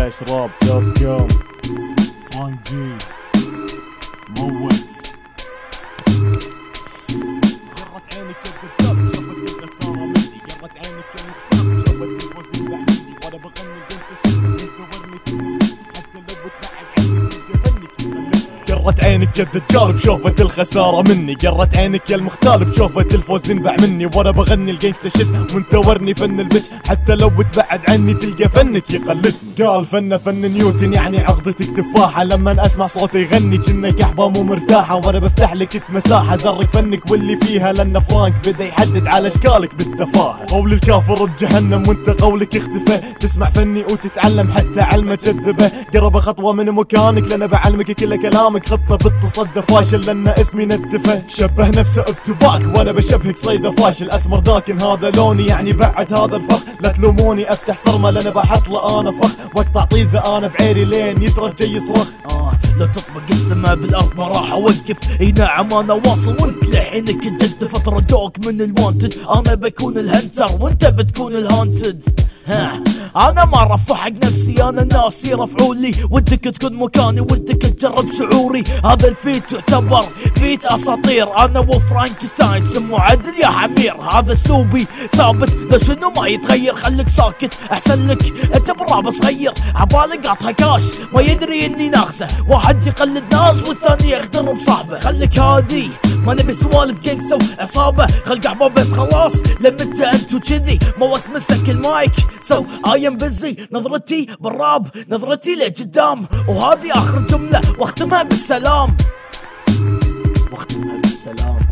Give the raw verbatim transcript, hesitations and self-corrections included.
داش راب دوت كوم فرانجي موكس. قرت عينك الدكتور شوفت الخسارة مني، قرت عينك المختار شوفت الفوز اللي بعدني، وانا بغني قلت شيء انت ورني فني حتى لو تبعد عني تلقى فنك. قرت عينك الدجال بشوفة الخسارة مني، قرت عينك يا المختال بشوفة الفوز ينبع مني، وانا بغني الجنش شد منتورني فن البتش حتى لو بتبعد عني تلقى فنك يقلدني. قال فن فن نيوتن يعني عقدتك تفاحة، لما اسمع صوتي يغني جنة قحبة مو مرتاحة، وانا بفتح لك مساحة زرق فنك واللي فيها، لان فرانك بدا يحدد على اشكالك بالتفاهة. قول الكافر بجهنم وانت قولك اختفى، تسمع فني وتتعلم حتى علمه جذبه، قرب خطوة من مكانك لان بعلمك كل كلامك خطة بتصدى فاشل لان اسمي ندفه، شبه نفسه بتباك وانا بشبهك صيدة فاشل، اسمر داكن هذا لوني يعني بعد هذا الفخ، لا تلوموني افتح صرمة لان بحط له انا فخ، وقت طعطيزة انا بعيري لين يترجى يصرخ. آه لا تطبق السماء بالارض ما راح اوقف، اي نعم انا واصل وانت لحينك تجدف، ردوك من الوانتد انا بكون الهنتر وانت بتكون الهانتد. ها انا ما رفع حق نفسي، انا الناس يرفعوا لي، ودك تكون مكاني ودك تجرب شعوري، هذا الفيت يعتبر فيت اساطير، انا وفرانكشتاين سمو عدل يا حمير، هذا اسلوبي ثابت لا شنو ما يتغير، خليك ساكت احسن لك انت بالراب صغير، عبالي قاطها كاش ما يدري اني ناخذه، واحد يقلد ناس والثاني يغدر بصاحبه، خليك هادي ما نبي سوالف جنكس وعصابه، خلق احباب بس خلاص لمتى انتو كذي ما وقت مسك المايك سو اي ام بزي، نظرتي بالراب نظرتي لقدام، وهذه اخر جملة واختمها بالسلام واختمها بالسلام.